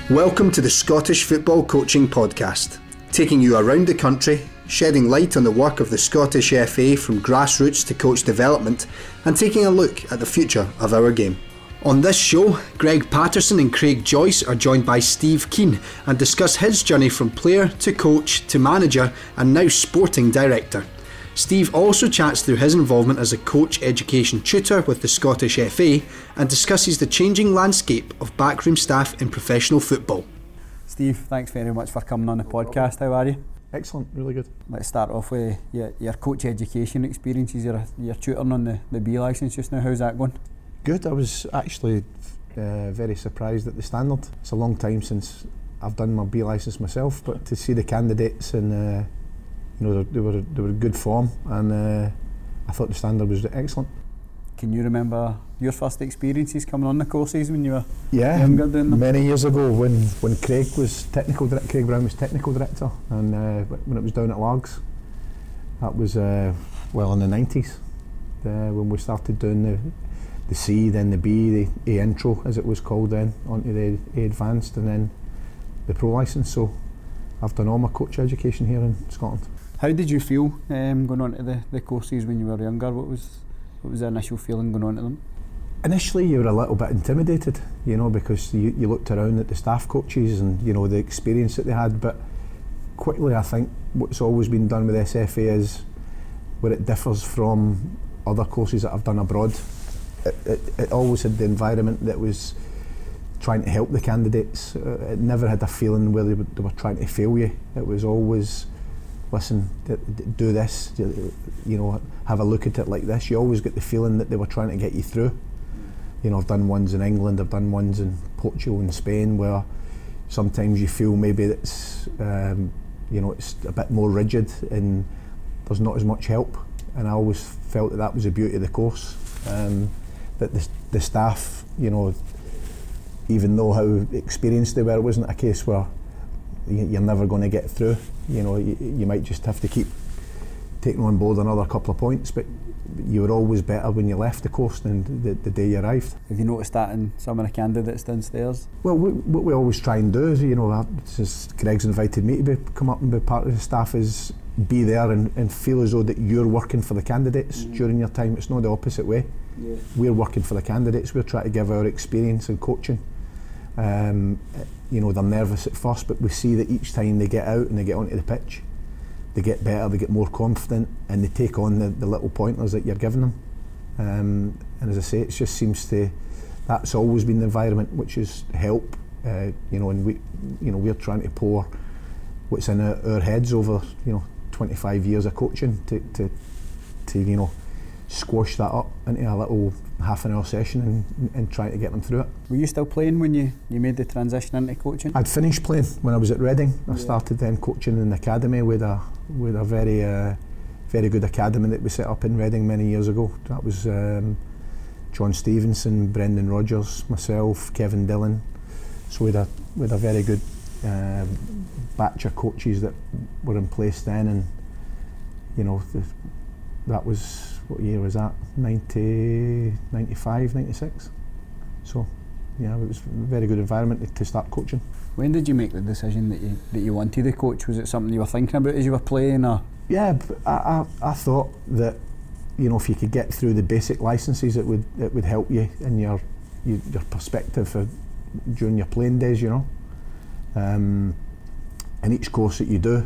Welcome to the Scottish Football Coaching Podcast, taking you around the country, shedding light on the work of the Scottish FA from grassroots to coach development, and taking a look at the future of our game. On this show, Greg Patterson and Craig Joyce are joined by Steve Keane and discuss his journey from player to coach to manager and now sporting director. Steve also chats through his involvement as a coach education tutor with the Scottish FA and discusses the changing landscape of backroom staff in professional football. Steve, thanks very much for coming on the podcast. How are you? Excellent, really good. Let's start off with your coach education experiences. You're tutoring on the B licence just now. How's that going? Good. I was actually very surprised at the standard. It's a long time since I've done my B licence myself, but to see the candidates and they were good form, and I thought the standard was excellent. Can you remember your first experiences coming on the courses when you were younger doing them? Many years ago when Craig Brown was technical director, and when it was down at Largs. That was in the 90s when we started doing the C, then the B, the A intro as it was called then, onto the A advanced, and then the pro licence. So I've done all my coach education here in Scotland. How did you feel going on to the courses when you were younger? What was the initial feeling going on to them? Initially you were a little bit intimidated, because you looked around at the staff coaches and the experience that they had, but quickly I think what's always been done with SFA is where it differs from other courses that I've done abroad. It always had the environment that was trying to help the candidates. It never had a feeling where they were trying to fail you. It was always, listen, do this, have a look at it like this. You always get the feeling that they were trying to get you through. I've done ones in England, I've done ones in Portugal and Spain where sometimes you feel maybe it's a bit more rigid and there's not as much help. And I always felt that was the beauty of the course. That the staff, even though how experienced they were, it wasn't a case where you're never going to get through. You might just have to keep taking on board another couple of points, but you were always better when you left the course than the day you arrived. Have you noticed that in some of the candidates downstairs? Well, what we always try and do is, since Greg's invited me to come up and be part of the staff, is be there and feel as though that you're working for the candidates during your time. It's not the opposite way. Yeah. We're working for the candidates. We're trying to give our experience and coaching. They're nervous at first, but we see that each time they get out and they get onto the pitch, they get better, they get more confident, and they take on the little pointers that you're giving them. And as I say, it just seems that's always been the environment which is help. And we're trying to pour what's in our heads over 25 years of coaching to squash that up into a little half an hour session and try to get them through it. Were you still playing when you made the transition into coaching? I'd finished playing when I was at Reading. I started then coaching in the academy with a very very good academy that we set up in Reading many years ago. That was John Stevenson, Brendan Rodgers, myself, Kevin Dillon. So we had a very good batch of coaches that were in place then, and that was, what year was that? 95, 96. So it was a very good environment to start coaching. When did you make the decision that you wanted to coach? Was it something you were thinking about as you were playing, or? Yeah, I thought that if you could get through the basic licences, it would help you in your perspective during your playing days. And each course that you do,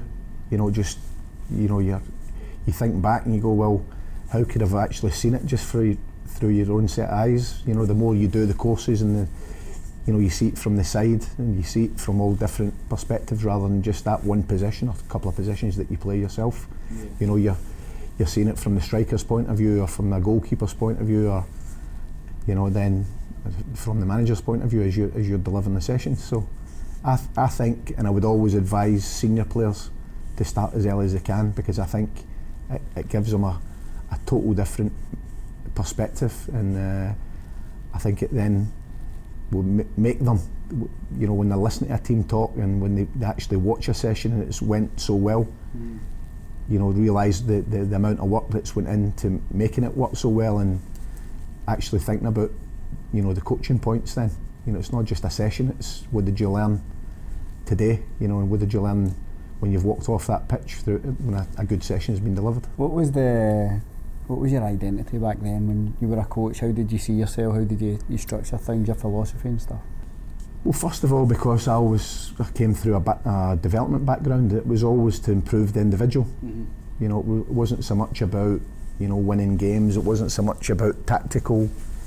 you think back and you go, well, how could I have actually seen it just through your own set of eyes? The more you do the courses and you see it from the side and you see it from all different perspectives rather than just that one position or a couple of positions that you play yourself. Yeah. You're seeing it from the striker's point of view or from the goalkeeper's point of view, or then from the manager's point of view as you're delivering the sessions. So I think, and I would always advise senior players to start as early as they can, because I think it gives them a total different perspective, and I think it then will make them, when they're listening to a team talk and when they actually watch a session and it's went so well, realise the amount of work that's went into making it work so well, and actually thinking about the coaching points then You know, it's not just a session, it's what did you learn today, you know, and what did you learn when you've walked off that pitch through when a good session has been delivered. What was your identity back then when you were a coach? How did you see yourself? How did you structure things, your philosophy and stuff? Well, first of all, because I came through a development background, it was always to improve the individual. Mm-hmm. You know, it wasn't so much about, you know, winning games. It wasn't so much about tactical,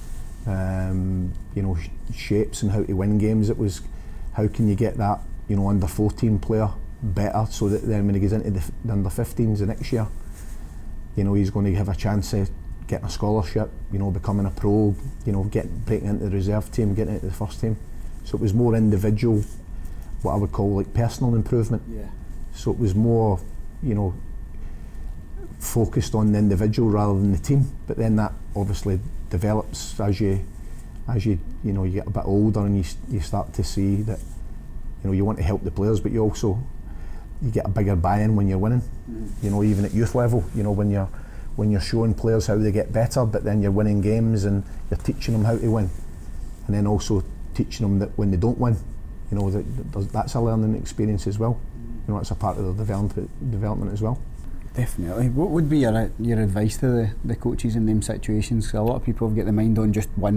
you know, shapes and how to win games. It was how can you get that, you know, under 14 player better, so that then when he goes into the under 15s the next year, you know, he's going to have a chance of getting a scholarship, you know, becoming a pro, you know, breaking into the reserve team, getting into the first team. So it was more individual, what I would call like personal improvement. Yeah. So it was more, you know, focused on the individual rather than the team. But then that obviously develops as you know, you get a bit older and you start to see that, you know, you want to help the players, but you get a bigger buy-in when you're winning. You know, even at youth level, you know, when you're showing players how they get better, but then you're winning games and you're teaching them how to win, and then also teaching them that when they don't win, you know, that's a learning experience as well. You know, it's a part of their development as well. Definitely. What would be your advice to the coaches in them situations? A lot of people have got the mind on just win.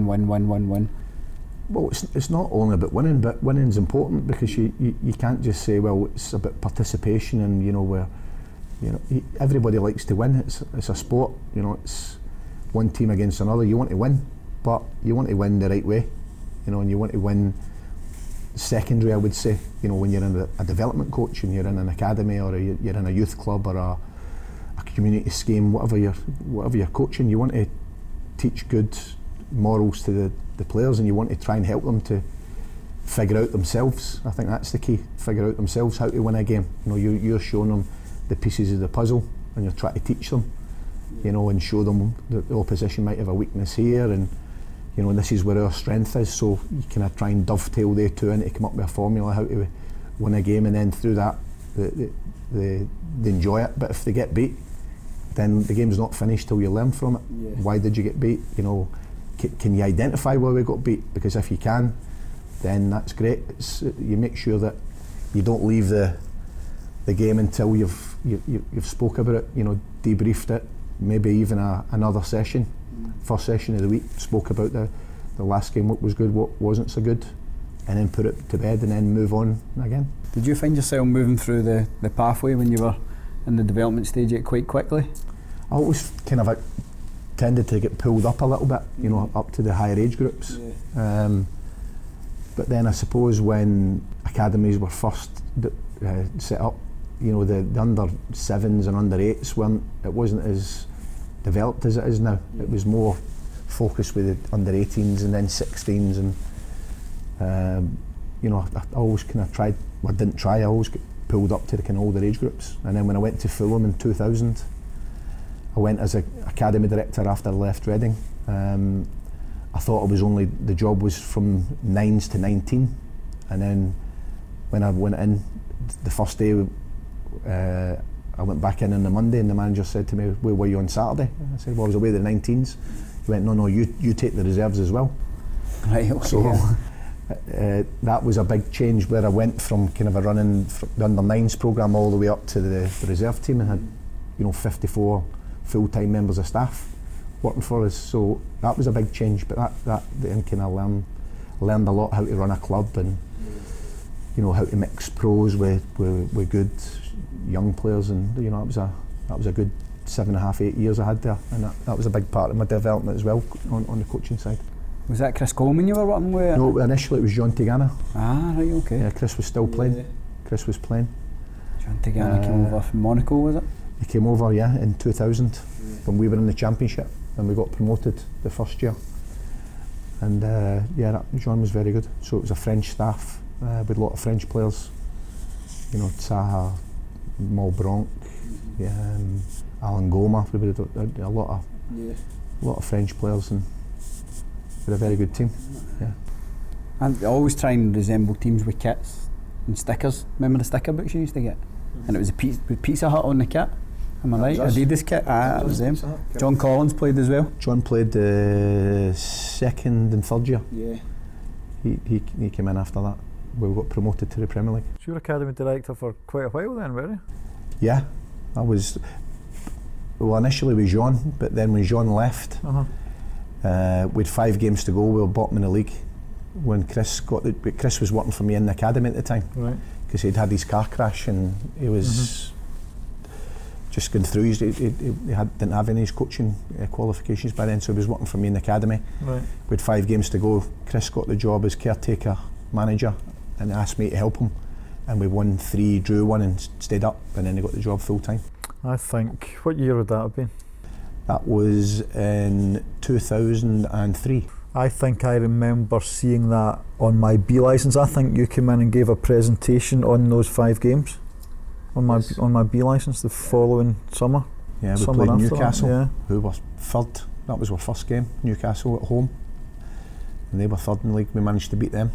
Well, it's not only about winning, but winning's important because you can't just say, well, it's about participation and, you know, where, you know, everybody likes to win. It's a sport, you know, it's one team against another. You want to win, but you want to win the right way, you know, and you want to win secondary, I would say, you know, when you're in a development coach and you're in an academy or you're in a youth club or a community scheme, whatever you're coaching, you want to teach good morals to the players, and you want to try and help them to figure out themselves. I think that's the key, figure out themselves how to win a game. You know, you're showing them the pieces of the puzzle and you're trying to teach them, you know, and show them that the opposition might have a weakness here, and, you know, this is where our strength is, so you kind of try and dovetail the two and to come up with a formula how to win a game, and then through that they enjoy it. But if they get beat, then the game's not finished till you learn from it. Yeah. Why did you get beat? You know, can you identify why we got beat? Because if you can, then that's great. You make sure that you don't leave the game until you've spoke about it, you know, debriefed it, maybe even another session, first session of the week, spoke about the last game, what was good, what wasn't so good, and then put it to bed and then move on again. Did you find yourself moving through the pathway when you were in the development stage quite quickly? I always kind of tended to get pulled up a little bit, you know, up to the higher age groups. Yeah. But then I suppose when academies were first set up, you know, the under 7s and under 8s it wasn't as developed as it is now. Yeah. It was more focused with the under 18s and then 16s, and you know, I always kind of tried. Well, I didn't try. I always get pulled up to the kind of older age groups. And then when I went to Fulham in 2000, I went as an academy director after I left Reading. I thought the job was from 9s to 19, and then when I went in the first day, I went back in on the Monday, and the manager said to me, "Where were you on Saturday?" I said, "Well, I was away the 19s." He went, "No, you take the reserves as well." Right. Okay. So that was a big change, where I went from kind of a running the under 9s programme all the way up to the reserve team, and had, you know, 54 full-time members of staff working for us. So that was a big change, but that then kind of learned a lot how to run a club, and, you know, how to mix pros with good young players, and, you know, that was a good 7.5, 8 years I had there, and that was a big part of my development as well on the coaching side. Was that Chris Coleman you were working with? No, initially it was John Tigana. Ah, right, okay. Yeah, Chris was still playing. Chris was playing. John Tigana came over from Monaco, was it? He came over, yeah, in 2000, when we were in the Championship, and we got promoted the first year. And John was very good. So it was a French staff with a lot of French players. You know, Zaha, Malbranc, Alan Goma. We had a lot of French players, and we're a very good team. Yeah. And I always try and resemble teams with kits and stickers. Remember the sticker books you used to get? And it was with Pizza Hut on the kit. Am I right? Adidas kit. That was them. John Collins played as well. John played the second and third year. Yeah. he came in after that. We got promoted to the Premier League. So you were academy director for quite a while then, were you? Yeah, I was. Well, initially with Jean, but then when Jean left, with 5 games to go, we were bottom in the league. When Chris was working for me in the academy at the time, right? Because he'd had his car crash and he was just going through. He didn't have any coaching qualifications by then, so he was working for me in the academy. Right. With 5 games to go, Chris got the job as caretaker manager and asked me to help him, and we won 3, drew 1 and stayed up, and then he got the job full time. I think, what year would that have been? That was in 2003. I think I remember seeing that on my B licence. I think you came in and gave a presentation on those 5 games on my B licence the following summer. Yeah, we played Newcastle, who were third. That was our first game, Newcastle at home, and they were third in the league. We managed to beat them.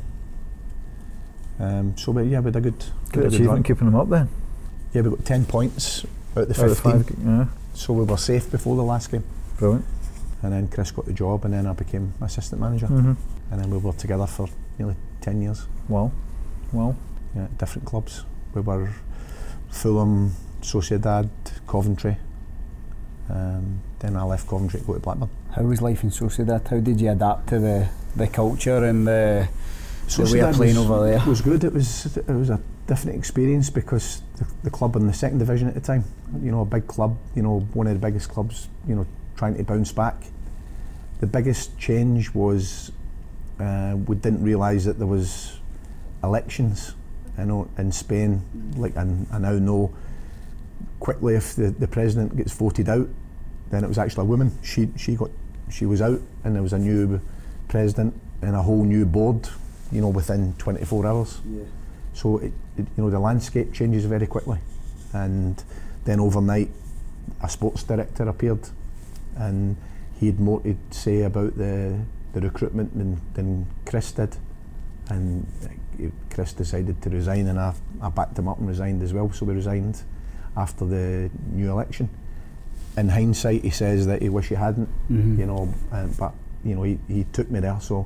So we had a good achievement keeping them up then. Yeah, we got 10 points out of the 15. So we were safe before the last game. Brilliant. And then Chris got the job, and then I became assistant manager, and then we were together for nearly 10 years. Wow. Yeah, different clubs. We were Fulham, Sociedad, Coventry. Then I left Coventry to go to Blackburn. How was life in Sociedad? How did you adapt to the culture and the way of playing over there? It was good. It was a different experience because the club in the second division at the time, a big club, one of the biggest clubs, trying to bounce back. The biggest change was we didn't realise that there was elections, in Spain. Like I now know quickly if the president gets voted out, then it was actually a woman. She was out, and there was a new president and a whole new board, within 24 hours. Yeah. So the landscape changes very quickly, and then overnight a sports director appeared, and he had more to say about the recruitment than Chris did, and Chris decided to resign, and I backed him up and resigned as well. So we resigned after the new election. In hindsight, he says that he wish he hadn't, but he took me there, so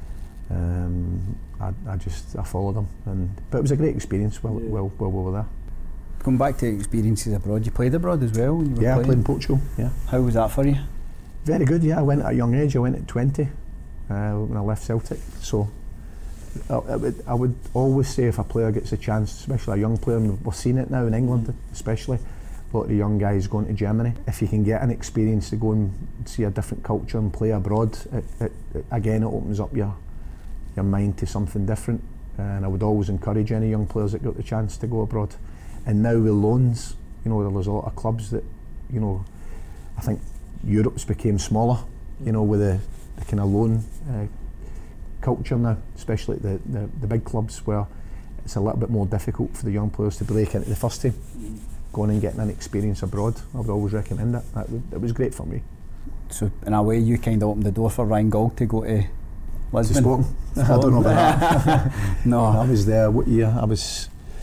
I followed him, but it was a great experience while we were there. Going back to experiences abroad, you played abroad as well? I played in Portugal. Yeah. How was that for you? Very good. Yeah, I went at a young age. I went at 20 when I left Celtic. So I would always say if a player gets a chance, especially a young player, and we're seeing it now in England especially, a lot of the young guys going to Germany. If you can get an experience to go and see a different culture and play abroad, it opens up your mind to something different. And I would always encourage any young players that got the chance to go abroad. And now with loans, there's a lot of clubs that, I think Europe's became smaller, with the kind of loan culture now, especially the big clubs, where it's a little bit more difficult for the young players to break into the first team. Going and getting an experience abroad, I would always recommend it. It was great for me. So in a way, you kind of opened the door for Ryan Gauld to go to Lisbon. Sporting. I don't know about that. No, I was there. What year? I was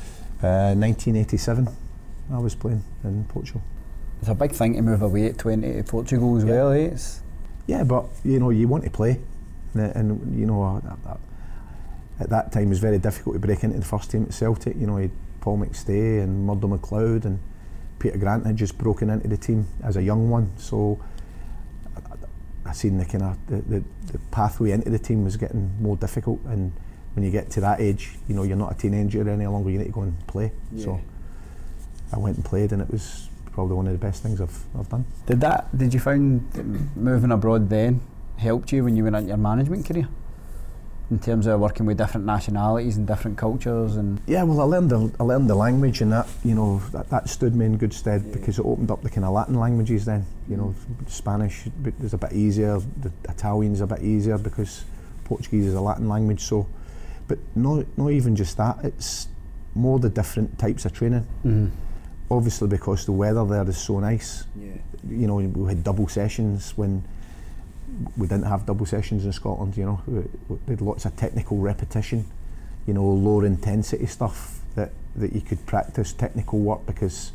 1987. I was playing in Portugal. It's a big thing to move away at 20 to Portugal as well, eh? But you want to play, and at that time it was very difficult to break into the first team at Celtic. You had Paul McStay and Murdo McLeod, and Peter Grant had just broken into the team as a young one. So I seen the kind of the pathway into the team was getting more difficult, and when you get to that age, you're not a teenager any longer. You need to go and play. Yeah. So I went and played, and it was probably one of the best things I've done. Did you find moving abroad then helped you when you went into your management career, in terms of working with different nationalities and different cultures? And yeah, well, I learned the language, and that that stood me in good stead, because it opened up the kind of Latin languages then. Spanish is a bit easier, the Italian's a bit easier because Portuguese is a Latin language. So, but not even just that, it's more the different types of training. Mm-hmm. Obviously, because the weather there is so nice. Yeah. We had double sessions when we didn't have double sessions in Scotland. We had lots of technical repetition, lower intensity stuff that you could practice technical work, because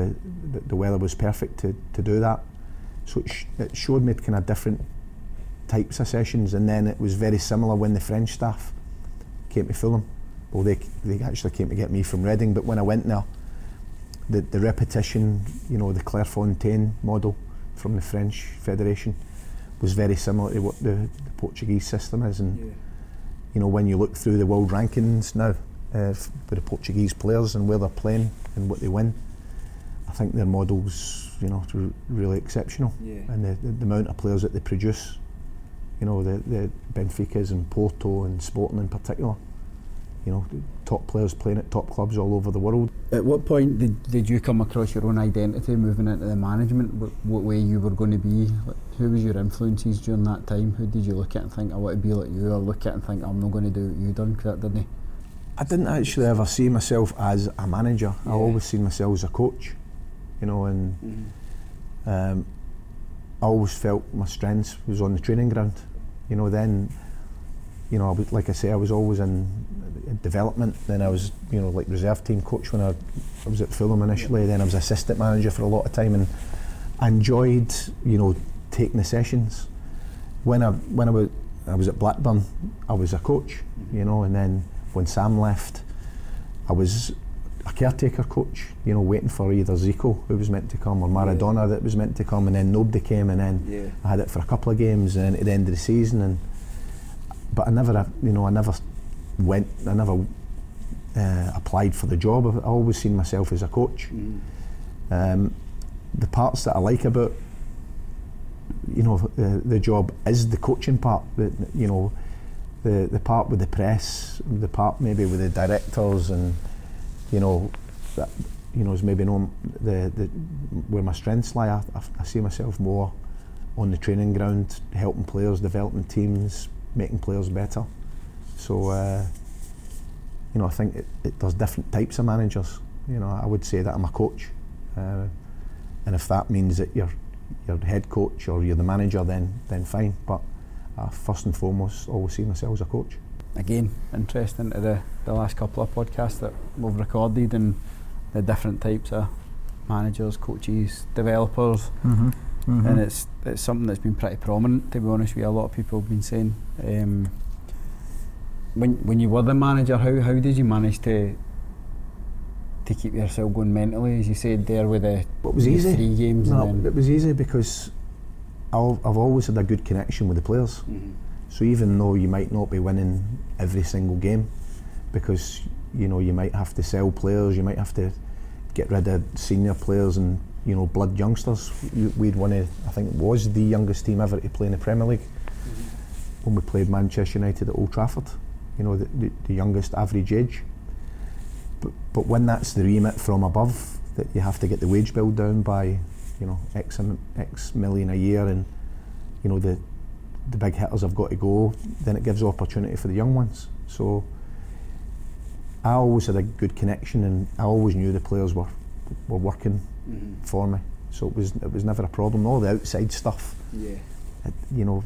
the weather was perfect to do that. So it showed me kind of different types of sessions, and then it was very similar when the French staff came to Fulham. Well, they actually came to get me from Reading, but when I went there, the repetition, you know, the Clairefontaine model from the French Federation was very similar to what the Portuguese system is. And you know, when you look through the world rankings now with the Portuguese players and where they're playing and what they win, I think their model's, you know, really exceptional. And the amount of players that they produce, you know, the Benficas and Porto and Sporting in particular, you know, top players playing at top clubs all over the world. At what point did you come across your own identity moving into the management? What way you were going to be? Who was your influences during that time? Who did you look at and think, I want to be like you, or look at and think, I'm not going to do what you done, because that didn't? I didn't actually ever see myself as a manager. I always seen myself as a coach, you know, and I always felt my strengths was on the training ground. You know, then, you know, like I say, I was always in development. Then I was, you know, like reserve team coach when I was at Fulham initially. Then I was assistant manager for a lot of time, and I enjoyed, you know, taking the sessions. When I was at Blackburn, I was a coach, you know, and then when Sam left, I was a caretaker coach, you know, waiting for either Zico, who was meant to come, or Maradona that was meant to come, and then nobody came, and then I had it for a couple of games, and then at the end of the season, but I never applied for the job. I always seen myself as a coach. The parts that I like about, you know, the job is the coaching part. You know, the part with the press, the part maybe with the directors, and you know, that, you know, is maybe not where my strengths lie. I see myself more on the training ground, helping players, developing teams, making players better. So you know, I think there's different types of managers. You know, I would say that I'm a coach, and if that means that you're head coach or you're the manager, then fine. But first and foremost, always see myself as a coach. Again, interesting to the last couple of podcasts that we've recorded, and the different types of managers, coaches, developers, and it's something that's been pretty prominent, to be honest with you. A lot of people have been saying, when you were the manager, how did you manage to keep yourself going mentally, as you said there, with the 3 games? No, it was easy because I've always had a good connection with the players. So even though you might not be winning every single game, because you know you might have to sell players, you might have to get rid of senior players and, you know, blood youngsters. We'd one of, I think it was the youngest team ever to play in the Premier League when we played Manchester United at Old Trafford. You know, the youngest average age. But when that's the remit from above, that you have to get the wage bill down by, you know, X million a year, and you know the big hitters have got to go, then it gives opportunity for the young ones. So I always had a good connection, and I always knew the players were working for me. So it was never a problem. All the outside stuff, you know,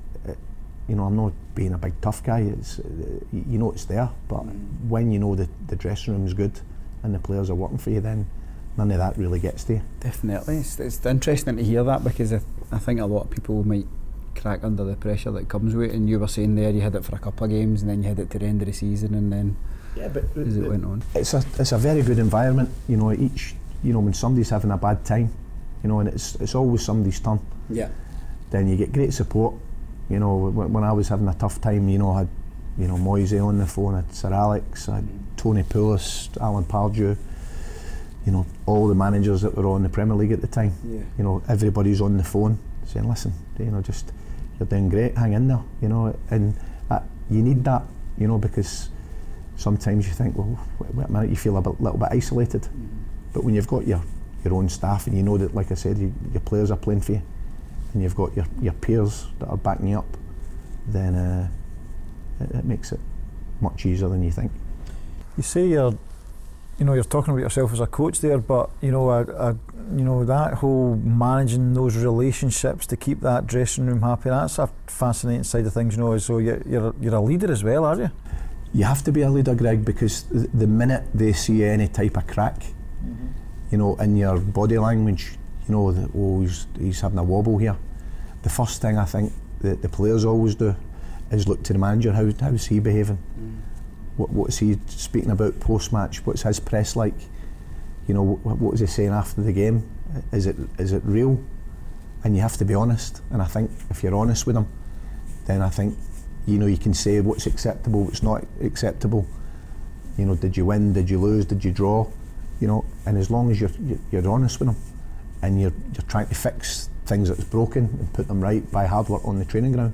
I'm not being a big tough guy. It's you know it's there, but when you know the dressing room's good and the players are working for you, then none of that really gets to you. Definitely, it's interesting to hear that, because I think a lot of people might crack under the pressure that comes with it. And you were saying there you had it for a couple of games, and then you had it to the end of the season, and then as it went on. It's a very good environment. You know, when somebody's having a bad time, you know, and it's always somebody's turn. Yeah. Then you get great support. You know, when I was having a tough time, you know, I had, you know, Moise on the phone, I had Sir Alex, I had Tony Poulos, Alan Pardew, you know, all the managers that were on the Premier League at the time. You know, everybody's on the phone saying, listen, you know, just, you're doing great, hang in there, you know, and you need that, you know, because sometimes you think, well, wait a minute, you feel a little bit isolated. But when you've got your own staff, and you know that, like I said, your players are playing for you, and you've got your peers that are backing you up, then it makes it much easier than you think. You say you're talking about yourself as a coach there, but you know, that whole managing those relationships to keep that dressing room happy, that's a fascinating side of things, you know. So you're a leader as well, are you? You have to be a leader, Greg, because the minute they see any type of crack, you know, in your body language, you know, that he's having a wobble here. The first thing I think the players always do is look to the manager. How's he behaving? What's he speaking about post-match? What's his press like? You know, what is he saying after the game? Is it real? And you have to be honest. And I think if you're honest with them, then I think, you know, you can say what's acceptable, what's not acceptable. You know, did you win? Did you lose? Did you draw? You know, and as long as you're honest with them, and you're trying to fix things that's broken and put them right by hard work on the training ground,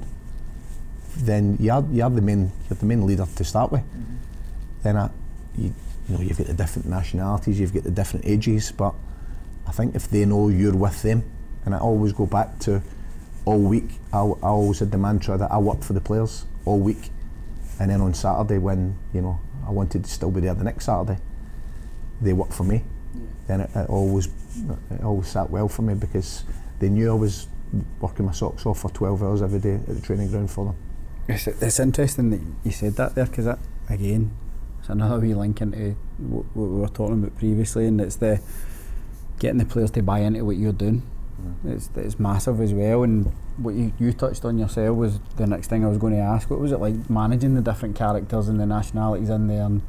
then you're the main leader to start with. Then you've got the different nationalities, you've got the different ages, but I think if they know you're with them, and I always go back to all week, I always had the mantra that I worked for the players all week, and then on Saturday when, you know, I wanted to still be there the next Saturday, they worked for me. Then it always sat well for me, because they knew I was working my socks off for 12 hours every day at the training ground for them. It's interesting that you said that there, because that, again, it's another wee link into what we were talking about previously, and it's the getting the players to buy into what you're doing. It's massive as well, and what you touched on yourself was the next thing I was going to ask. What was it like managing the different characters and the nationalities in there? And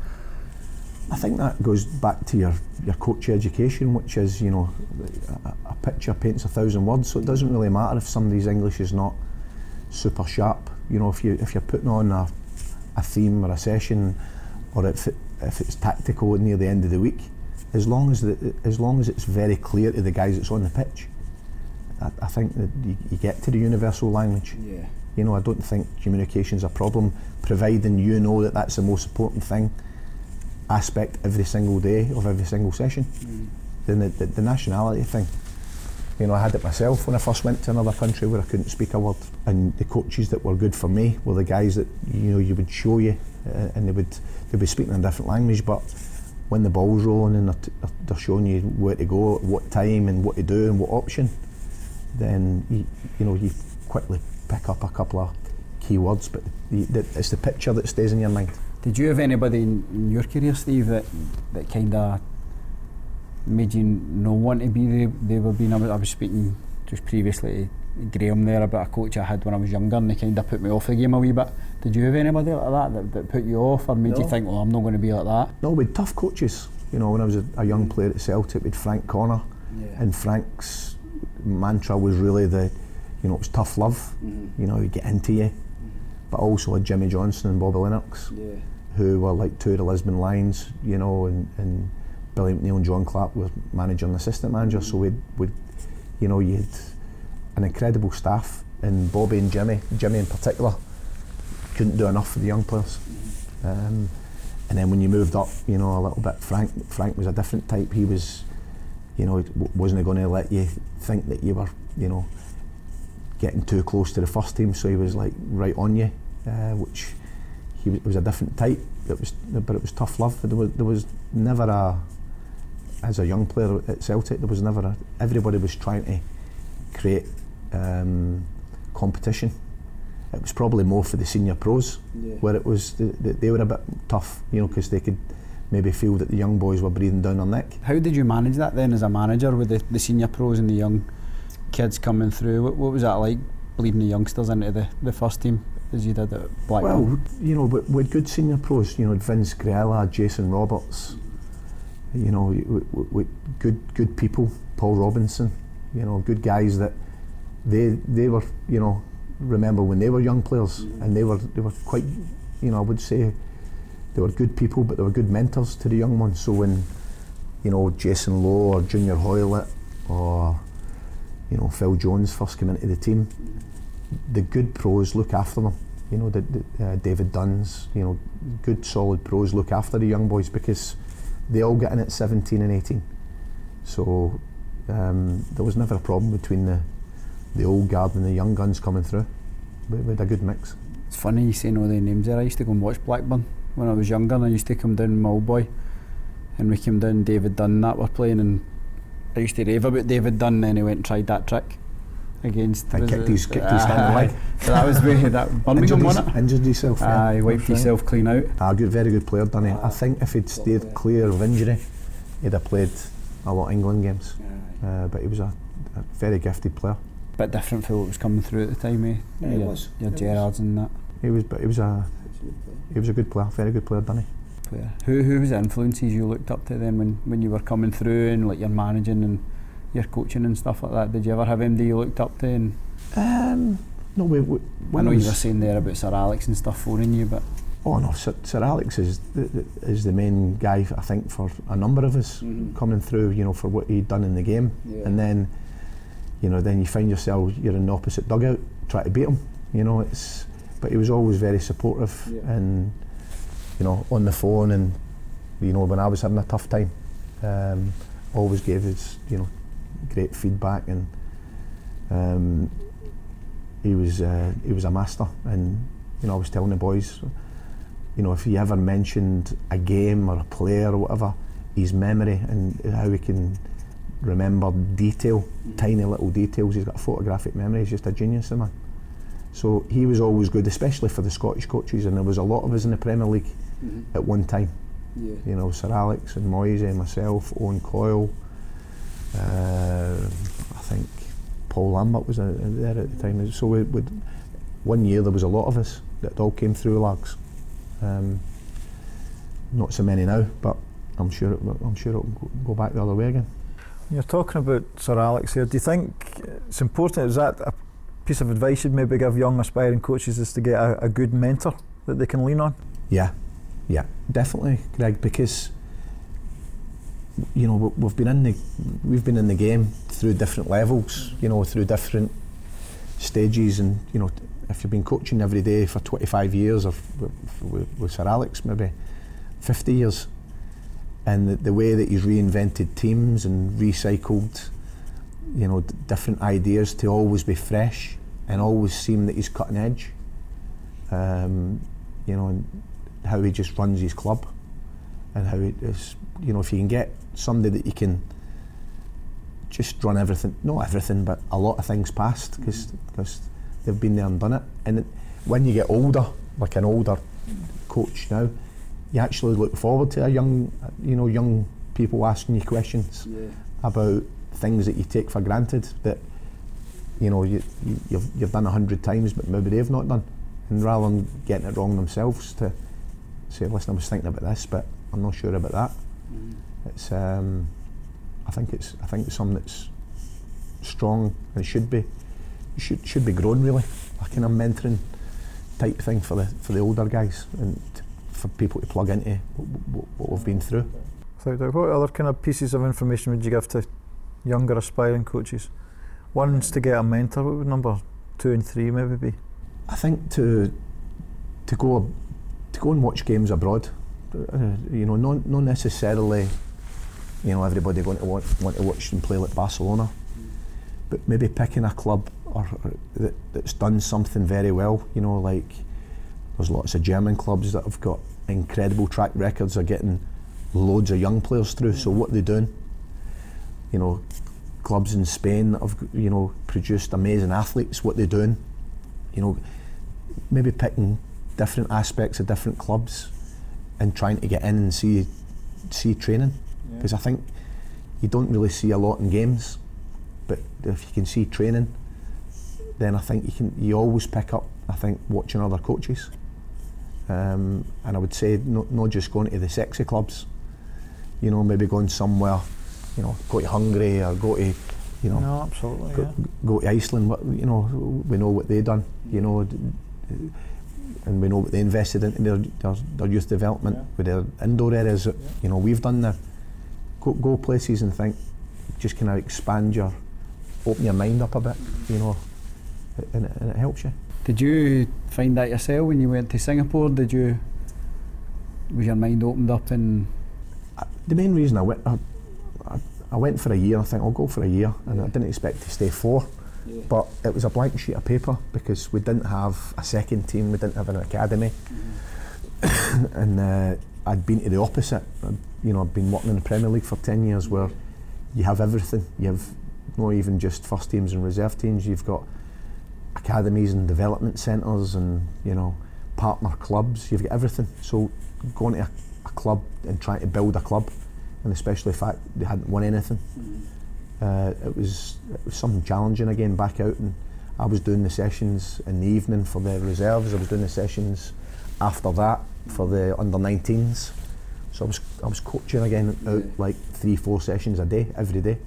I think that goes back to your coach education, which is, you know, a picture paints 1,000 words, so it doesn't really matter if somebody's English is not super sharp. You know, if you're putting on a theme or a session, or if it's tactical near the end of the week, as long as it's very clear to the guys that's on the pitch, I think that you get to the universal language. Yeah. You know, I don't think communication's a problem, providing you know that that's the most important aspect every single day of every single session. Then the nationality thing, you know, I had it myself when I first went to another country where I couldn't speak a word, and the coaches that were good for me were the guys that, you know, you would show you, and they'd be speaking in a different language, but when the ball's rolling and they're showing you where to go, at what time, and what to do, and what option, then you quickly pick up a couple of key words, but it's the picture that stays in your mind. Did you have anybody in your career, Steve, that kind of made you not want to be they were being? I was speaking just previously to Graham there about a coach I had when I was younger, and they kind of put me off the game a wee bit. Did you have anybody like that put you off, or made you think, well, I'm not going to be like that? No, we had tough coaches. You know, when I was a young player at Celtic, we had Frank Connor, and Frank's mantra was really it was tough love. You know, he'd get into you. But also had Jimmy Johnson and Bobby Lennox, who were like two of the Lisbon Lions, you know, and Billy McNeil and John Clark were manager and assistant manager, so we'd you know, you had an incredible staff, and Bobby and Jimmy in particular couldn't do enough for the young players. And then when you moved up, you know, a little bit, Frank was a different type. He was, you know, wasn't going to let you think that you were, you know, getting too close to the first team, so he was like right on you, which he was a different type. But it was tough love. There was never as a young player at Celtic, there was never everybody was trying to create competition. It was probably more for the senior pros, where it was they were a bit tough, you know, because they could maybe feel that the young boys were breathing down their neck. How did you manage that then as a manager with the senior pros and the young kids coming through? What was that like, bleeding the youngsters into the first team as you did at Blackpool? Well, you know, with good senior pros, you know, Vince Grella, Jason Roberts, you know, with good people, Paul Robinson, you know, good guys that they were, you know, remember when they were young players, and they were quite, you know, I would say they were good people, but they were good mentors to the young ones. So when, you know, Jason Lowe or Junior Hoylett or, you know, Phil Jones first came into the team, the good pros look after them. You know, David Duns, you know, good solid pros look after the young boys, because they all get in at 17 and 18. So there was never a problem between the old guard and the young guns coming through. We had a good mix. It's funny you saying all the names there. I used to go and watch Blackburn when I was younger, and I used to come down with my old boy, and we came down, David Dunn and that were playing, and I used to rave about David Dunn, and then he went and tried that trick against... And kicked his hand leg. That was where that Birmingham won it. Injured himself. He wiped himself clean out. Very good player, Dunny. I think if he'd stayed clear of injury, he'd have played a lot of England games. But he was a very gifted player. bit different for what was coming through at the time, eh? Yeah, it was. Your Gerrards and that. He was a good player, very good player, didn't he? Player. Who was the influences you looked up to then when you were coming through and like your managing and your coaching and stuff like that? Did you ever have anybody you looked up to? And no, I know you were saying there about Sir Alex and stuff phoning you, but oh no, Sir Alex is the main guy, I think, for a number of us coming through, you know, for what he'd done in the game. And then, you know, then you find yourself, you're in the opposite dugout trying to beat him, you know. But he was always very supportive and, you know, on the phone, and, you know, when I was having a tough time, always gave us, you know, great feedback, and he was a master. And, you know, I was telling the boys, you know, if he ever mentioned a game or a player or whatever, his memory and how he can remember detail, tiny little details, he's got a photographic memory, he's just a genius, the man. So he was always good, especially for the Scottish coaches, and there was a lot of us in the Premier League at one time. You know, Sir Alex and Moisey, myself, Owen Coyle, I think Paul Lambert was there at the time. So one year there was a lot of us that all came through Largs. Not so many now, but I'm sure it'll go back the other way again. You're talking about Sir Alex here. Do you think it's important? Is that a piece of advice you'd maybe give young aspiring coaches, is to get a good mentor that they can lean on? Yeah, definitely, Greg, because, you know, we've been in the game through different levels, you know, through different stages, and, you know, if you've been coaching every day for 25 years, or with Sir Alex maybe 50 years, and the way that he's reinvented teams and recycled, you know, different ideas to always be fresh and always seem that he's cutting edge, you know, and how he just runs his club, and how it is, you know, if you can get somebody that you can just run everything, not everything, but a lot of things past, because they've been there and done it. And when you get older, like an older coach now, you actually look forward to young people asking you questions about things that you take for granted, that, you know, you've done 100 times but maybe they've not done, and rather than getting it wrong themselves, to say, listen, I was thinking about this but I'm not sure about that. It's I think it's something that's strong, and it should be grown, really, a kind of mentoring type thing for the older guys, and for people to plug into what we've been through. What other kind of pieces of information would you give to younger aspiring coaches? One's to get a mentor. What would number 2 and 3 maybe be? I think to go and watch games abroad. You know, not necessarily, you know, everybody going to want to watch them play like Barcelona, but maybe picking a club or that's done something very well. You know, like there's lots of German clubs that have got incredible track records of getting loads of young players through. So what they're doing, you know, clubs in Spain that have, you know, produced amazing athletes, what they're doing, you know, maybe picking different aspects of different clubs and trying to get in and see training, because I think you don't really see a lot in games, but if you can see training, then I think you always pick up, I think, watching other coaches, and I would say not just going to the sexy clubs, you know, maybe going somewhere, you know, go to Hungary or go to, you know, no, absolutely, go to Iceland. You know, we know what they've done, you know, and we know what they invested into their youth development with their indoor areas. You know, we've done that. Go places and think, just kind of open your mind up a bit, you know, and it helps you. Did you find that yourself when you went to Singapore? Was your mind opened up? And the main reason I went for a year. I think I'll go for a year, and I didn't expect to stay 4. But it was a blank sheet of paper, because we didn't have a second team, we didn't have an academy, and I'd been to the opposite. You know, I've been working in the Premier League for 10 years, where you have everything. You have not even just first teams and reserve teams. You've got academies and development centres, and, you know, partner clubs. You've got everything. So going to a club and trying to build a club, and especially the fact they hadn't won anything, it was something challenging again, back out, and I was doing the sessions in the evening for the reserves. I was doing the sessions after that for the under-19s. So I was coaching again out like 3-4 sessions a day, every day,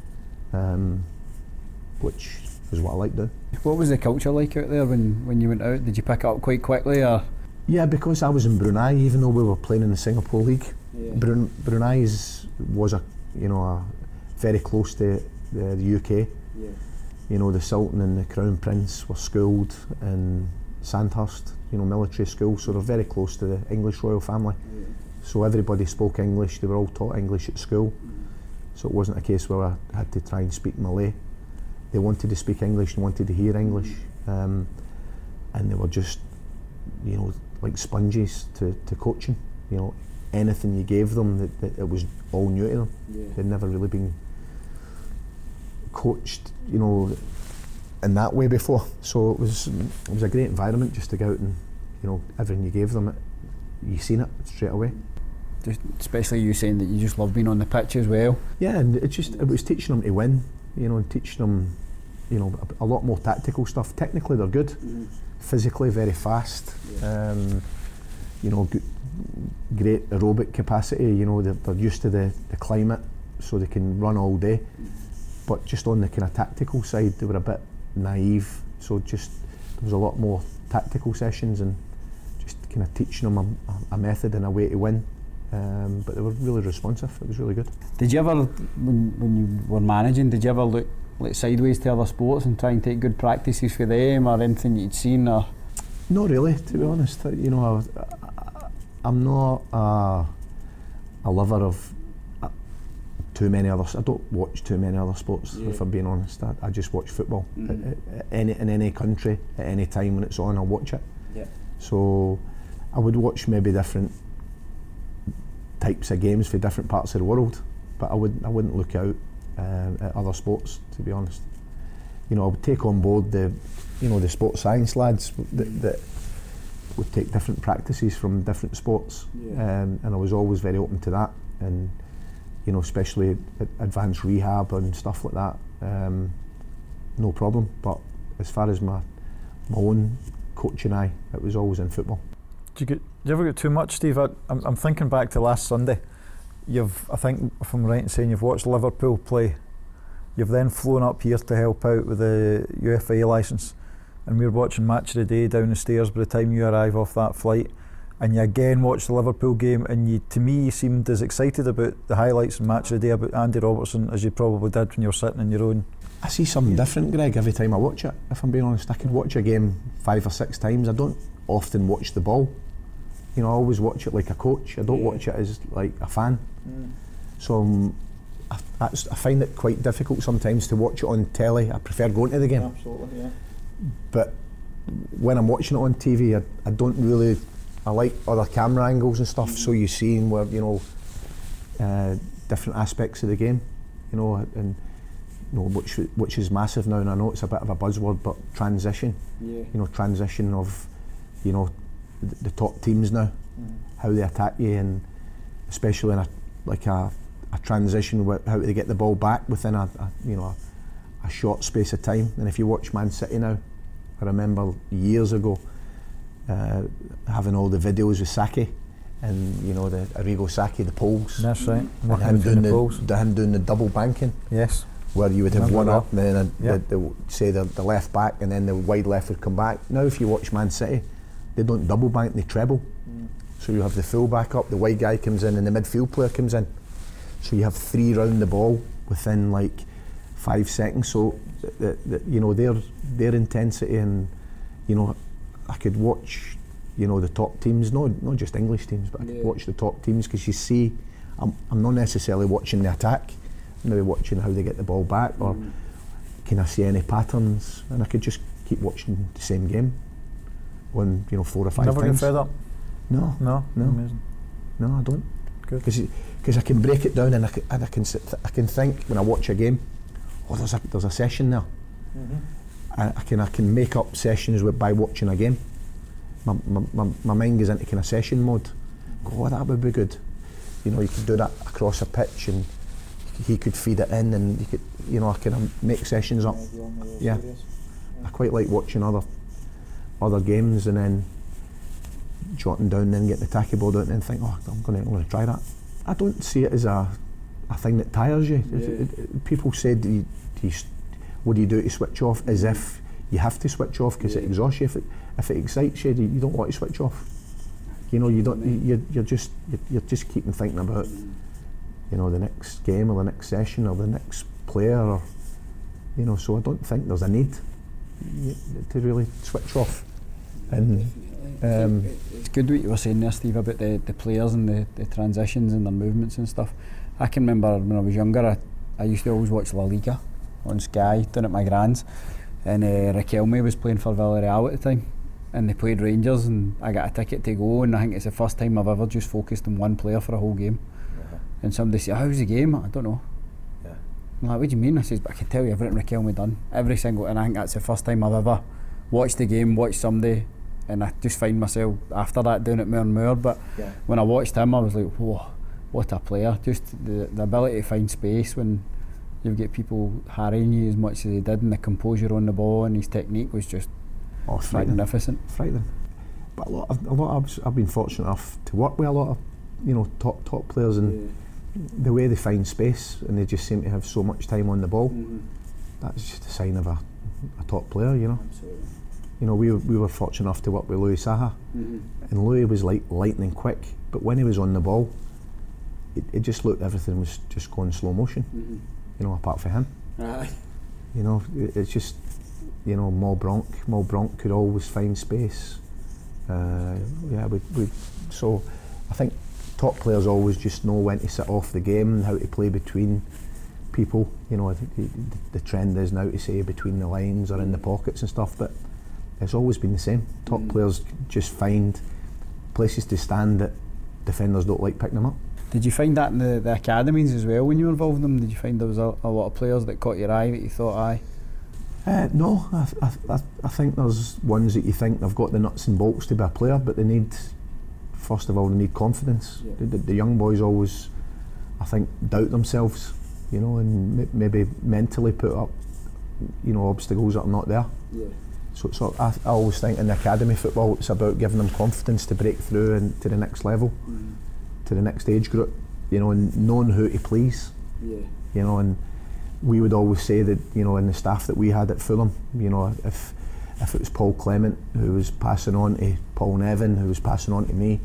which is what I like doing. What was the culture like out there when you went out? Did you pick it up quite quickly, or? Yeah, because I was in Brunei, even though we were playing in the Singapore League. Yeah. Brunei was a very close to the UK. Yeah. You know, the Sultan and the Crown Prince were schooled in Sandhurst, military school, so they're very close to the English royal family. Yeah. So everybody spoke English, they were all taught English at school. So it wasn't a case where I had to try and speak Malay. They wanted to speak English and wanted to hear English. And they were just, like sponges to coaching. Anything you gave them, that it was all new to them. Yeah. They'd never really been coached, in that way before. So it was a great environment just to go out and, everything you gave them, you seen it straight away. Just especially you saying that you just love being on the pitch as well. Yeah, and it was teaching them to win, and teaching them, a lot more tactical stuff. Technically they're good, physically very fast, great aerobic capacity, they're used to the climate, so they can run all day. But just on the kind of tactical side, they were a bit naive, so just there was a lot more tactical sessions and just kind of teaching them a method and a way to win. But they were really responsive. It was really good. Did you ever, when you were managing, did you ever look like sideways to other sports and try and take good practices for them, or anything you'd seen? Or not really, to be honest. I'm not a lover of too many others. I don't watch too many other sports, if I'm being honest. I just watch football. In any country, at any time when it's on, I'll watch it. Yeah. So I would watch maybe different types of games for different parts of the world, but I wouldn't look out at other sports, to be honest. I would take on board the sports science lads that would take different practices from different sports, and I was always very open to that, and especially advanced rehab and stuff like that, no problem. But as far as my own coaching eye, it was always in football. Do you ever get too much, Steve? I'm thinking back to last Sunday. I think, if I'm right in saying, you've watched Liverpool play. You've then flown up here to help out with the UEFA licence, and we're watching Match of the Day down the stairs by the time you arrive off that flight, and you again watched the Liverpool game, and to me you seemed as excited about the highlights and Match of the Day about Andy Robertson as you probably did when you were sitting in your own. I see something different, Greg, every time I watch it, if I'm being honest. I could watch a game 5 or 6 times. I don't often watch the ball. I always watch it like a coach. I don't watch it as like a fan. So I find it quite difficult sometimes to watch it on telly. I prefer going to the game. Absolutely, yeah. But when I'm watching it on TV, I don't really. I like other camera angles and stuff, so you see where different aspects of the game, and which is massive now. And I know it's a bit of a buzzword, but transition. Yeah. Transition of the top teams now, how they attack you, and especially in a transition, how they get the ball back within a short space of time. And if you watch Man City now, I remember years ago having all the videos with Saki and the Arrigo Saki, the poles. That's right. And him doing the double banking. Yes. Where you would have one up and then the left back, and then the wide left would come back. Now if you watch Man City, they don't double bank, they treble. So you have the full back up, the wide guy comes in and the midfield player comes in. So you have 3 round the ball within like 5 seconds. So their intensity, and I could watch the top teams, not just English teams, but I could watch the top teams, because you see I'm not necessarily watching the attack, I'm maybe watching how they get the ball back, or can I see any patterns, and I could just keep watching the same game on 4 or 5 Never times. Never get fed up? No. Amazing. No, I don't. Good. Because I can break it down, and I can think when I watch a game, there's a session there. I can make up sessions by watching a game. My mind goes into kind of session mode. That would be good. You can do that across a pitch, and you he could feed it in, and you could, you know, I kind of make sessions up. Yeah, I quite like watching other games and then jotting down, then getting the tacky board out, and then think, oh, I'm going to try that. I don't see it as a thing that tires you. People said, what do you do to switch off? As if you have to switch off because it exhausts you. If it excites you, you don't want to switch off. You know, you don't. You're just keeping thinking about, you know, the next game or the next session or the next player, or, you know. So I don't think there's a need to really switch off. And it's good what you were saying there, Steve, about the players and the transitions and their movements and stuff. I can remember when I was younger, I used to always watch La Liga on Sky down at my grand's, and Riquelme was playing for Villarreal at the time, and they played Rangers, and I got a ticket to go, and I think it's the first time I've ever just focused on one player for a whole game. And somebody said, how's the game? I don't know. I'm like, what do you mean? I says, but I can tell you everything Riquelme done, every single, and I think that's the first time I've ever watched the game, watched somebody, and I just find myself after that doing it more and more. But when I watched him, I was like, whoa, what a player. Just the ability to find space when you've got people harrying you as much as he did, and the composure on the ball, and his technique was just magnificent. Frightening. But I've been fortunate enough to work with a lot of, you know, top players, and the way they find space, and they just seem to have so much time on the ball. That's just a sign of a top player, you know. Absolutely. You know, we were fortunate enough to work with Louis Saha, and Louis was like lightning quick, but when he was on the ball, it just looked, everything was just going slow motion. You know, apart from him. You know, it's just, you know, Mo Bronk could always find space. So I think top players always just know when to sit off the game and how to play between people. You know, I think the trend is now to say between the lines or in the pockets and stuff, but it's always been the same. Top players just find places to stand that defenders don't like picking them up. Did you find that in the academies as well when you were involved in them? Did you find there was a lot of players that caught your eye that you thought, aye? No, I think there's ones that you think they've got the nuts and bolts to be a player, but they need, first of all, they need confidence. The young boys always, I think, doubt themselves, you know, and maybe mentally put up, you know, obstacles that are not there. So I always think in the academy football, it's about giving them confidence to break through and to the next level, to the next age group, you know, and knowing who to please. You know, and we would always say that, you know, in the staff that we had at Fulham, you know, if it was Paul Clement who was passing on to Paul Nevin, who was passing on to me,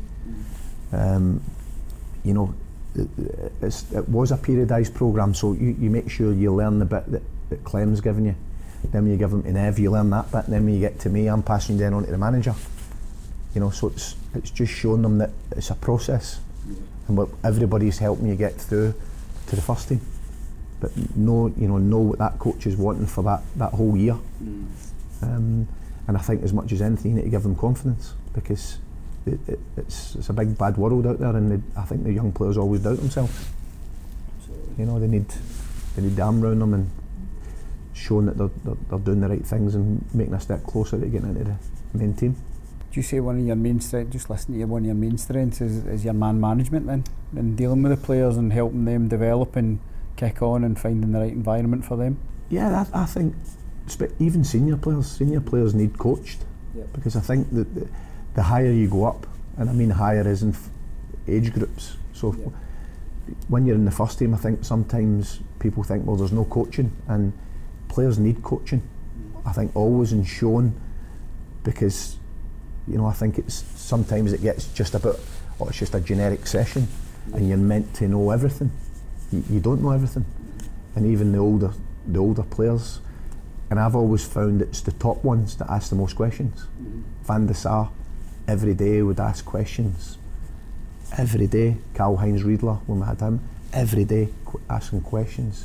you know, it was a periodised programme, so you make sure you learn the bit that Clem's giving you. Then when you give them to Nev, you learn that bit, and then when you get to me, I'm passing then on to the manager. You know, so it's just showing them that it's a process, and everybody's helping you get through to the first team. But know what that coach is wanting for that whole year. And I think as much as anything, you need to give them confidence, because it's a big bad world out there, and I think the young players always doubt themselves. You know, they need the arm around them and showing that they're doing the right things and making a step closer to getting into the main team. Do you say one of your main strengths, just listening to you, one of your main strengths is your man management then, and dealing with the players and helping them develop and kick on and finding the right environment for them? Yeah, I think even senior players need coached, because I think that the higher you go up, and I mean higher is in age groups, so when you're in the first team, I think sometimes people think, well, there's no coaching, and players need coaching. I think always and shown, because, you know, I think sometimes it gets just about, it's just a generic session, and you're meant to know everything. You don't know everything, and even the older players, and I've always found it's the top ones that ask the most questions. Van der Sar every day would ask questions. Every day. Karl-Heinz Riedler, when we had him, every day asking questions.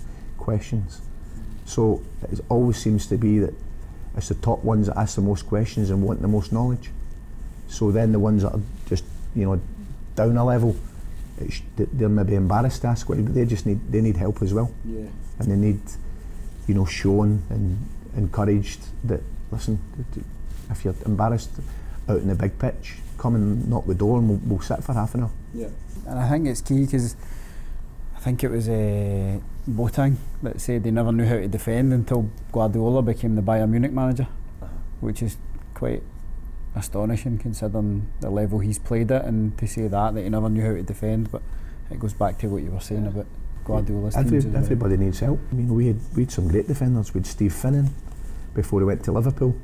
So it always seems to be that it's the top ones that ask the most questions and want the most knowledge. So then the ones that are just, you know, down a level, they're maybe embarrassed to ask questions, but they need help as well. And they need, you know, shown and encouraged that, listen, if you're embarrassed out in the big pitch, come and knock the door and we'll sit for half an hour. And I think it's key, because I think it was Boateng that said they never knew how to defend until Guardiola became the Bayern Munich manager, which is quite astonishing considering the level he's played at, and to say that he never knew how to defend. But it goes back to what you were saying about Guardiola's teams. Everybody needs help. I mean, we had some great defenders. We had Steve Finnan before he went to Liverpool,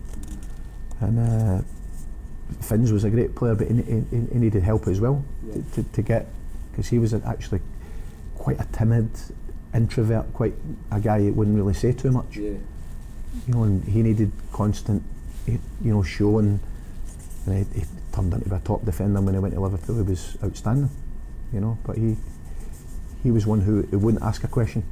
and Finns was a great player, but he needed help as well to get, because he was actually quite a timid introvert, quite a guy that wouldn't really say too much. You know, and he needed constant, showing. And he turned into a top defender when he went to Liverpool. He was outstanding, but he was one who wouldn't ask a question,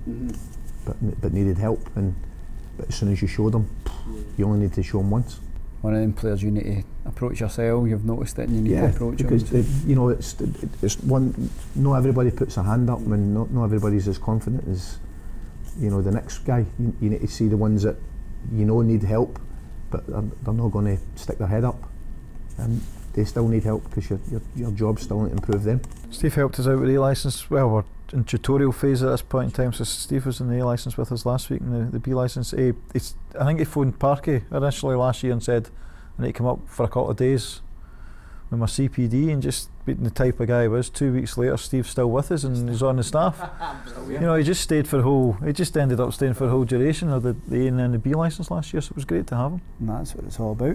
but needed help. But as soon as you showed him, you only need to show him once. One of them players you need to approach yourself. You've noticed it, and you need to approach because him. It's one. Not everybody puts a hand up, and not everybody's as confident as the next guy. You need to see the ones that need help, but they're not going to stick their head up, and they still need help because your job's still to improve them. Steve helped us out with the A licence. Well, we're in tutorial phase at this point in time, so Steve was in the A licence with us last week, and the B licence. I think he phoned Parky initially last year and said I need to come up for a couple of days with my CPD, and just being the type of guy he was. 2 weeks later, Steve's still with us and he's on the staff. He just stayed for the whole. He just ended up staying for the whole duration of the A and then the B licence last year, so it was great to have him. And that's what it's all about.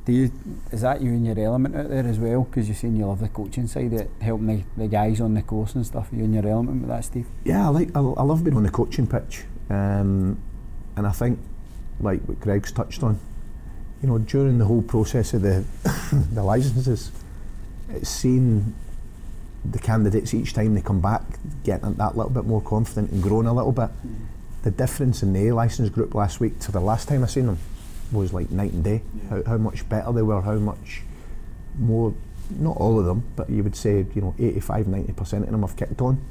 Is that you in your element out there as well? Because you're saying you love the coaching side, it helping the guys on the course and stuff. Are you in your element with that, Steve? Yeah, I love being on the coaching pitch, and I think, like what Greg's touched on, during the whole process of the the licences, it's seeing the candidates each time they come back getting that little bit more confident and growing a little bit. The difference in the A licence group last week to the last time I seen them was like night and day. How much better they were, how much more, not all of them, but you would say 85-90% of them have kicked on,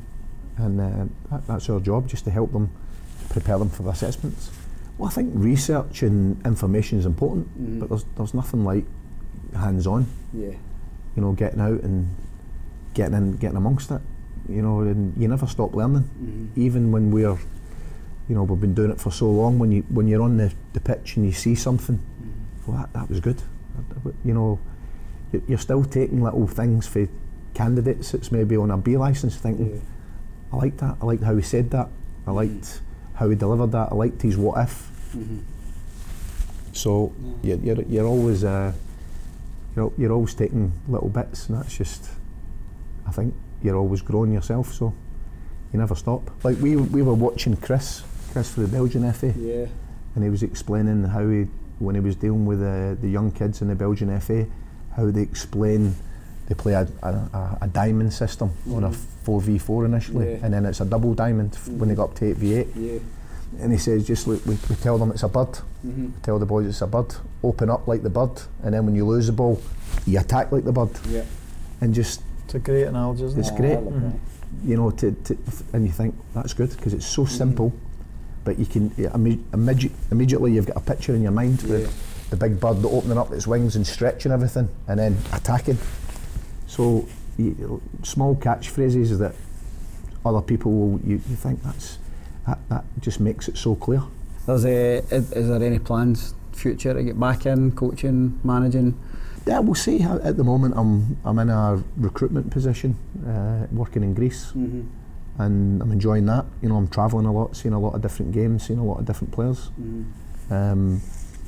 and that's our job, just to help them, prepare them for the assessments. Well, I think research and information is important, but there's nothing like hands-on. Getting out and getting amongst it, and you never stop learning, even when we're we've been doing it for so long. When you're on the pitch and you see something, well, that was good. You're still taking little things for candidates that's maybe on a B licence, thinking, I liked that. I liked how he said that. I liked how he delivered that. I liked his what if. So you're always you're always taking little bits, and that's just, I think you're always growing yourself. So you never stop. Like we were watching Chris for the Belgian FA, and he was explaining how when he was dealing with the young kids in the Belgian FA, how they play a diamond system on a 4v4 initially, and then it's a double diamond when they got up to 8v8. And he says, just look, we tell them it's a bird. We tell the boys it's a bird. Open up like the bird, and then when you lose the ball, you attack like the bird. And just, it's a great analogy, isn't it? It's great. And you think that's good because it's so simple, but you can immediately you've got a picture in your mind with the big bird opening up its wings and stretching everything and then attacking. So small catchphrases that other people will, you think that just makes it so clear. Is there any plans future to get back in coaching, managing? Yeah, we'll see. At the moment, I'm in a recruitment position, working in Greece, and I'm enjoying that. I'm travelling a lot, seeing a lot of different games, seeing a lot of different players, and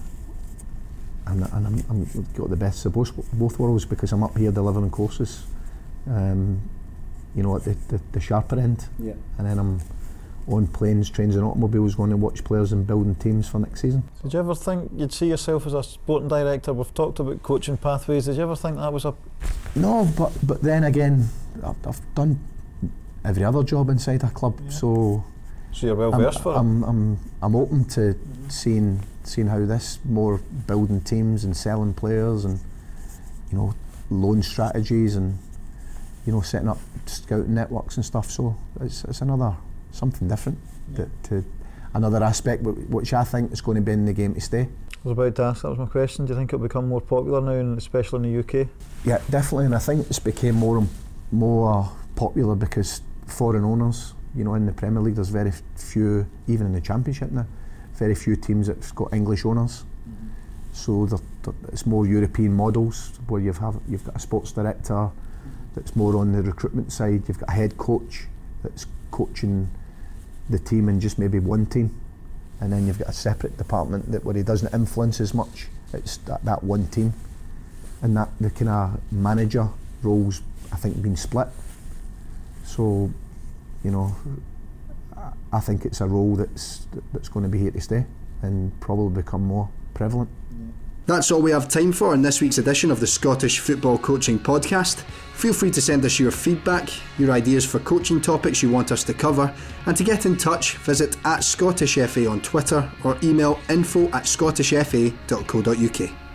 I'm got the best of both worlds because I'm up here delivering courses, at the sharper end, and then I'm on planes, trains and automobiles going to watch players and building teams for next season. Did you ever think you'd see yourself as a sporting director? We've talked about coaching pathways. Did you ever think that was a... No, but then again, I've done every other job inside a club, so you're well versed for it. I'm open to seeing how this more building teams and selling players and loan strategies and setting up scouting networks and stuff. So it's another something different, to another aspect which I think is going to be in the game to stay. I was about to ask, that was my question. Do you think it'll become more popular now, and especially in the UK? Yeah, definitely, and I think it's became more popular because foreign owners, You know, in the Premier League, there's very few, even in the Championship now, very few teams that've got English owners. So it's more European models where you've got a sports director that's more on the recruitment side. You've got a head coach that's coaching the team in just maybe one team, and then you've got a separate department where he doesn't influence as much. It's that one team, and that the kind of manager roles, I think, been split. So, you know, I think it's a role that's going to be here to stay and probably become more prevalent. That's all we have time for in this week's edition of the Scottish Football Coaching Podcast. Feel free to send us your feedback, your ideas for coaching topics you want us to cover, and to get in touch, visit @ScottishFA on Twitter or email info@scottishfa.co.uk.